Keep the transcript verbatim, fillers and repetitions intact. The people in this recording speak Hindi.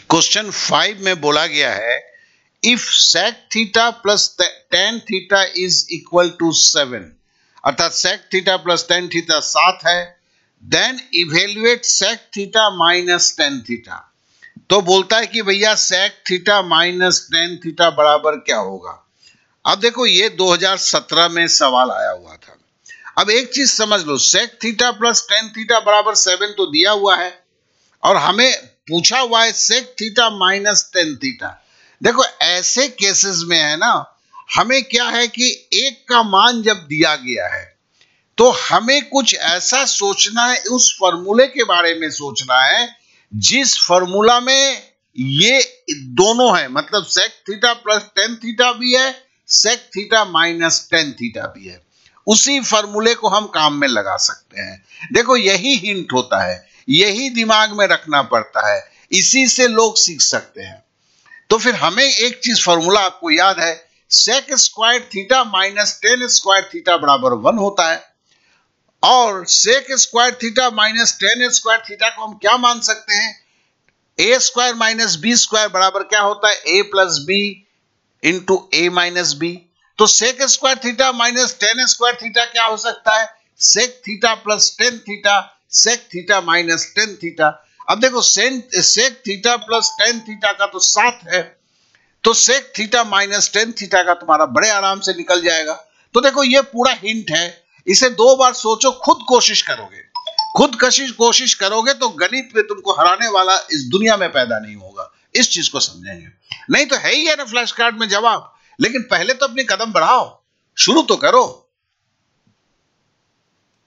क्वेश्चन फाइव में बोला गया है if sec theta plus tan theta is equal to seven, अर्थात sec theta plus tan theta सात है, then evaluate sec theta minus tan theta. तो बोलता है कि भैया sec theta minus tan theta बराबर क्या होगा। अब देखो ये दो हज़ार सत्रह में सवाल आया हुआ था। अब एक चीज समझ लो, sec theta plus tan theta बराबर सेवन तो दिया हुआ है और हमें पूछा हुआ है sec theta minus tan theta. देखो ऐसे केसेस में है ना, हमें क्या है कि एक का मान जब दिया गया है तो हमें कुछ ऐसा सोचना है, उस फॉर्मूले के बारे में सोचना है जिस फॉर्मूला में ये दोनों है, मतलब sec theta plus tan theta भी है, sec theta minus tan theta भी है। उसी फॉर्मूले को हम काम में लगा सकते हैं। देखो यही हिंट होता है, यही दिमाग में रखना पड़ता है, इसी से लोग सीख सकते हैं। तो फिर हमें एक चीज फॉर्मूला आपको याद है, sec square theta minus tan square theta बराबर वन होता है, और sec square theta minus tan square theta को हम क्या मान सकते हैं, a square minus B square बराबर क्या होता है, a plus B into A minus B. तो sec square theta minus tan square theta क्या हो सकता है, sec theta plus tan theta, sec theta minus tan theta. अब देखो sec theta plus tan theta का तो सात है, तो sec theta minus tan theta का तुम्हारा बड़े आराम से निकल जाएगा। तो देखो ये पूरा हिंट है, इसे दो बार सोचो, खुद कोशिश करोगे, खुद कशिश कोशिश करोगे तो गणित में तुमको हराने वाला इस दुनिया में पैदा नहीं होगा। इस चीज को समझेंगे, नहीं तो है ही है ना फ्लैश कार्ड में जवाब, लेकिन पहले तो अपनी कदम बढ़ाओ, शुरू तो करो।